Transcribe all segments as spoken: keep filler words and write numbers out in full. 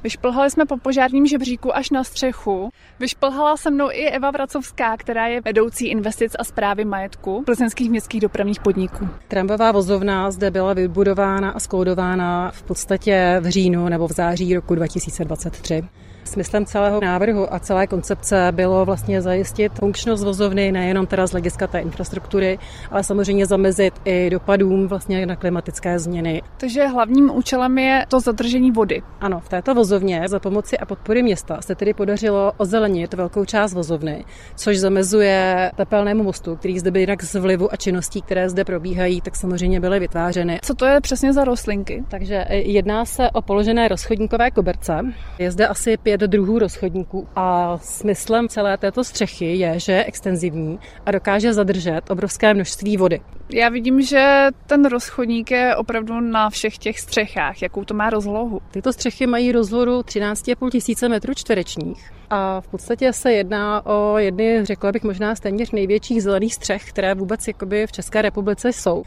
Vyšplhali jsme po požárním žebříku až na střechu. Vyšplhala se mnou i Eva Vracovská, která je vedoucí investic a správy majetku plzeňských městských dopravních podniků. Tramvajová vozovna zde byla vybudována a skódována v podstatě v říjnu nebo v září roku dva tisíce dvacet tři. Smyslem celého návrhu a celé koncepce bylo vlastně zajistit funkčnost vozovny nejenom teda z hlediska té infrastruktury, ale samozřejmě zamezit i dopadům vlastně na klimatické změny. Takže hlavním účelem je to zadržení vody. Ano, v této vozovně za pomoci a podpory města se tedy podařilo ozelenit velkou část vozovny, což zamezuje tepelnému mostu, který zde by jinak z vlivu a činností, které zde probíhají, tak samozřejmě byly vytvářeny. Co to je přesně za rostlinky? Takže jedná se o položené rozchodníkové koberce. Je zde asi pět druhů rozchodníků a smyslem celé této střechy je, že je extenzivní a dokáže zadržet obrovské množství vody. Já vidím, že ten rozchodník je opravdu na všech těch střechách. Jakou to má rozlohu? Tyto střechy mají rozlohu třináct a půl tisíce metrů čtverečních. A v podstatě se jedná o jedny, řekla bych možná z téměř největších zelených střech, které vůbec jakoby v České republice jsou.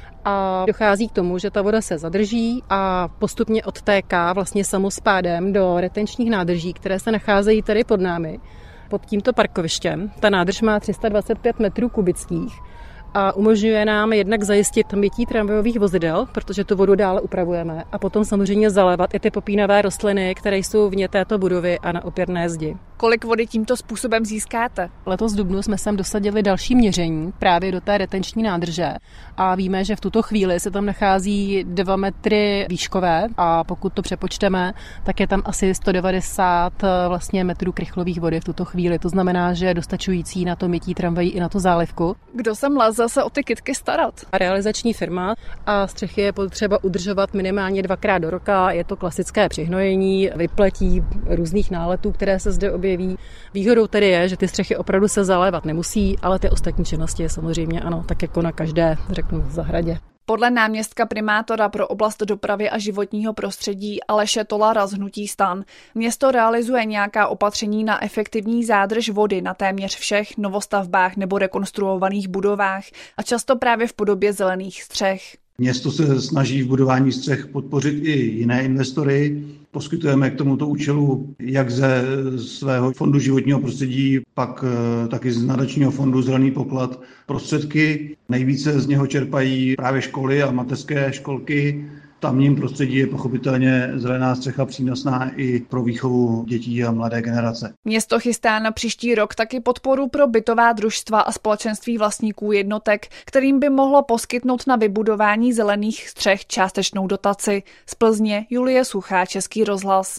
A dochází k tomu, že ta voda se zadrží a postupně odtéká vlastně samospádem do retenčních nádrží, které se nacházejí tady pod námi, pod tímto parkovištěm. Ta nádrž má tři sta dvacet pět metrů kubických a umožňuje nám jednak zajistit mytí tramvajových vozidel, protože tu vodu dále upravujeme, a potom samozřejmě zalévat i ty popínavé rostliny, které jsou vně této budovy a na opěrné zdi. Kolik vody tímto způsobem získáte? Letos v dubnu jsme sem dosadili další měření právě do té retenční nádrže a víme, že v tuto chvíli se tam nachází dva metry výškové a pokud to přepočteme, tak je tam asi sto devadesát vlastně metrů krychlových vody v tuto chvíli. To znamená, že je dostačující na to mytí tramvají i na tu zálivku. Kdo sem leze se o ty kytky starat? Realizační firma a střechy je potřeba udržovat minimálně dvakrát do roka. Je to klasické přihnojení, vypletí různých náletů, které se zde objeví. Výhodou tedy je, že ty střechy opravdu se zalévat nemusí, ale ty ostatní činnosti je samozřejmě ano, tak jako na každé, řeknu, zahradě. Podle náměstka primátora pro oblast dopravy a životního prostředí Aleše Tolara z hnutí STAN město realizuje nějaká opatření na efektivní zádrž vody na téměř všech novostavbách nebo rekonstruovaných budovách a často právě v podobě zelených střech. Město se snaží v budování střech podpořit i jiné investory. Poskytujeme k tomuto účelu jak ze svého fondu životního prostředí, pak taky z nadačního fondu Zelený poklad prostředky. Nejvíce z něho čerpají právě školy a mateřské školky. V tamním prostředí je pochopitelně zelená střecha přínosná i pro výchovu dětí a mladé generace. Město chystá na příští rok taky podporu pro bytová družstva a společenství vlastníků jednotek, kterým by mohlo poskytnout na vybudování zelených střech částečnou dotaci. Z Plzně Julie Suchá, Český rozhlas.